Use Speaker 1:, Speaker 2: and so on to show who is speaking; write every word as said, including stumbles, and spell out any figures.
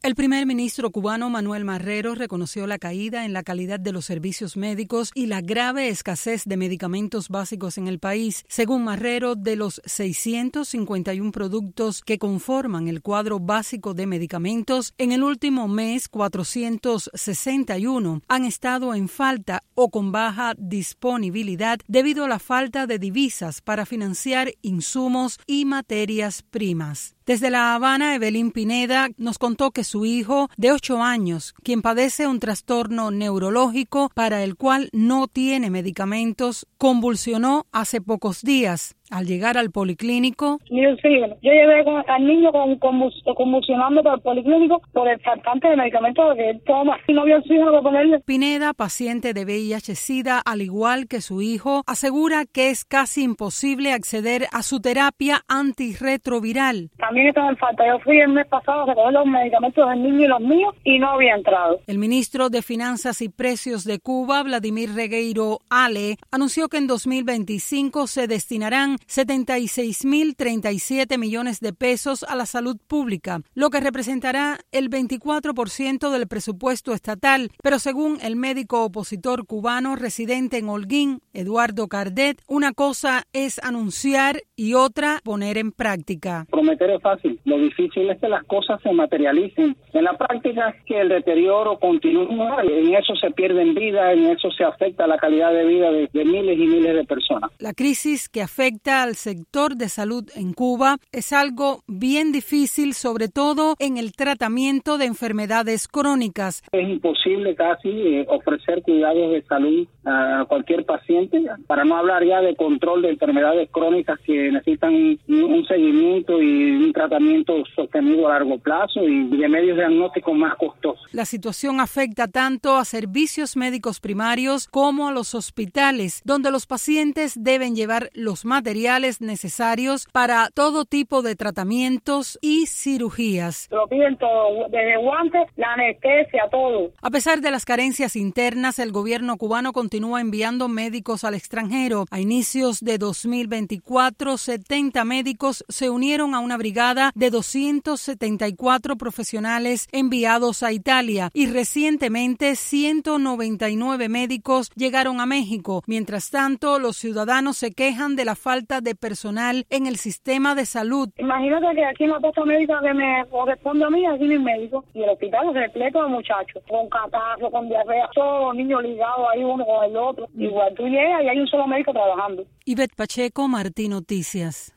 Speaker 1: El primer ministro cubano Manuel Marrero reconoció la caída en la calidad de los servicios médicos y la grave escasez de medicamentos básicos en el país. Según Marrero, de los seiscientos cincuenta y uno productos que conforman el cuadro básico de medicamentos, en el último mes cuatrocientos sesenta y uno han estado en falta o con baja disponibilidad debido a la falta de divisas para financiar insumos y materias primas. Desde La Habana, Evelyn Pineda nos contó que su hijo de ocho años, quien padece un trastorno neurológico para el cual no tiene medicamentos, convulsionó hace pocos días. Al llegar al policlínico,
Speaker 2: yo llevé al niño con, con, convulsionando por el policlínico por el faltante de medicamentos que él toma y no había oxígeno para ponerle.
Speaker 1: Pineda, paciente de V I H-Sida, al igual que su hijo, asegura que es casi imposible acceder a su terapia antirretroviral.
Speaker 2: También estaba en falta. Yo fui el mes pasado a recoger los medicamentos del niño y los míos y no había entrado.
Speaker 1: El ministro de Finanzas y Precios de Cuba, Vladimir Regueiro Ale, anunció que en dos mil veinticinco se destinarán setenta y seis mil treinta y siete millones de pesos a la salud pública, lo que representará el veinticuatro por ciento del presupuesto estatal, pero según el médico opositor cubano residente en Holguín, Eduardo Cardet, una cosa es anunciar y otra poner en práctica.
Speaker 3: Prometer es fácil, lo difícil es que las cosas se materialicen. En la práctica es que el deterioro continúa, en eso se pierden vidas, en eso se afecta la calidad de vida de, de miles y miles de personas.
Speaker 1: La crisis que afecta al sector de salud en Cuba es algo bien difícil, sobre todo en el tratamiento de enfermedades crónicas.
Speaker 3: Es imposible casi eh, ofrecer cuidados de salud a cualquier paciente, para no hablar ya de control de enfermedades crónicas que necesitan un, un seguimiento y un tratamiento sostenido a largo plazo y de medios diagnósticos más costosos.
Speaker 1: La situación afecta tanto a servicios médicos primarios como a los hospitales, donde los pacientes deben llevar los materiales necesarios para todo tipo de tratamientos y cirugías.
Speaker 2: Lo piden todo, desde guantes, la anestesia, todo.
Speaker 1: A pesar de las carencias internas, el gobierno cubano continúa enviando médicos al extranjero. A inicios de dos mil veinticuatro, setenta médicos se unieron a una brigada de doscientos setenta y cuatro profesionales enviados a Italia y recientemente ciento noventa y nueve médicos llegaron a México. Mientras tanto, los ciudadanos se quejan de la falta de personal en el sistema de salud.
Speaker 2: Imagínate que aquí en la posta médica que me corresponde a mí, aquí no hay médico, y el hospital es repleto de muchachos, con catarro, con diarrea, todos los niños ligados ahí uno con el otro. Igual tú llegas y hay un solo médico trabajando.
Speaker 1: Ivette Pacheco, Martí Noticias.